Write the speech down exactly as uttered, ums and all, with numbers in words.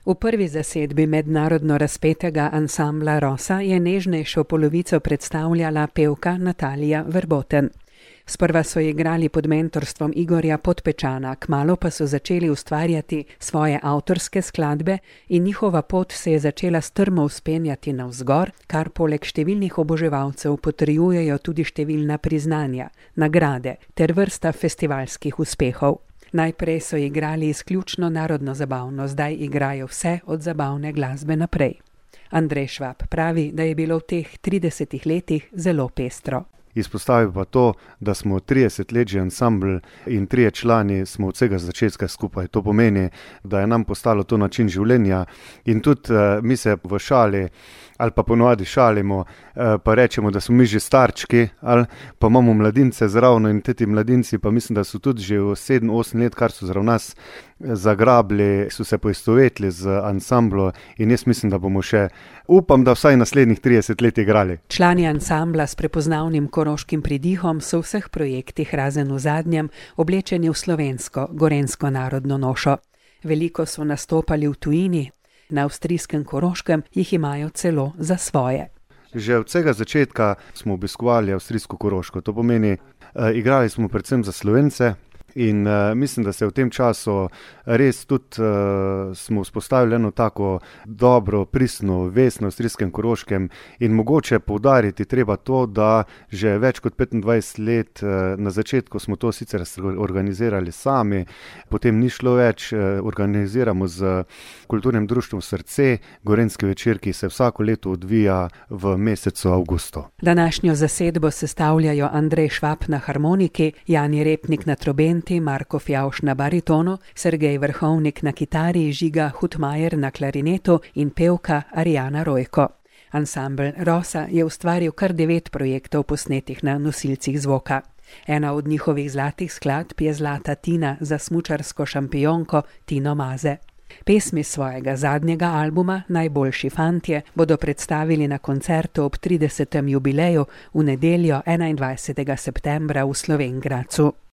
V prvi zasedbi mednarodno razpetega ansambla Rosa je nežnejšo polovico predstavljala pevka Natalija Verboten. Sprva so igrali pod mentorstvom Igorja Podpečana, kmalu pa so začeli ustvarjati svoje avtorske skladbe in njihova pot se je začela strmo vzpenjati navzgor, kar poleg številnih oboževalcev potrjujejo tudi številna priznanja, nagrade ter vrsta festivalskih uspehov. Najprej so igrali izključno narodno zabavno, zdaj igrajo vse od zabavne glasbe naprej. Andrej Švab pravi, da je bilo v teh tridesetih letih zelo pestro. Izpostavil pa to, da smo trideset let že ansambl in trije člani smo od vsega začetka skupaj. To pomeni, da je nam postalo to način življenja in tudi uh, mi se v šali ali pa ponovadi šalimo, uh, pa rečemo, da smo mi že starčki ali pa imamo mladince zravno in te ti mladinci pa mislim, da so tudi že v sedem osem let, kar so zrav nas zagrabili, so se poistovetili z ansamblo in jaz mislim, da bomo še, upam, da vsaj naslednjih trideset let igrali. Člani ansambla s prepoznavnim koroškim pridihom so v vseh projektih razen v zadnjem oblečeni v slovensko, gorenjsko narodno nošo. Veliko so nastopali v tujini, na avstrijskem Koroškem jih imajo celo za svoje. Že od vsega začetka smo obiskovali avstrijsko Koroško, to pomeni, uh, igrali smo predvsem za Slovence. In uh, mislim, da se v tem času res tudi uh, smo vzpostavili eno tako dobro, pristno vez na avstrijskem Koroškem in mogoče poudariti treba to, da že več kot petindvajset let uh, na začetku smo to sicer organizirali sami, potem ni šlo več, uh, organiziramo z kulturnim društvom Srce, gorenjski večer, ki se vsako leto odvija v mesecu avgustu. Današnjo zasedbo sestavljajo Andrej Švab na harmoniki, Jani Repnik na trobenti, Marko Fjavš na baritonu, Sergej Vrhovnik na kitari, Žiga Hutmajer na klarinetu in pevka Arijana Rojko. Ansambl Rosa je ustvaril kar devet projektov posnetih na nosilcih zvoka. Ena od njihovih zlatih skladb je Zlata Tina za smučarsko šampionko Tino Maze. Pesmi svojega zadnjega albuma Najboljši fantje bodo predstavili na koncertu ob tridesetem jubileju v nedeljo enaindvajsetega septembra v Slovenj Gradcu.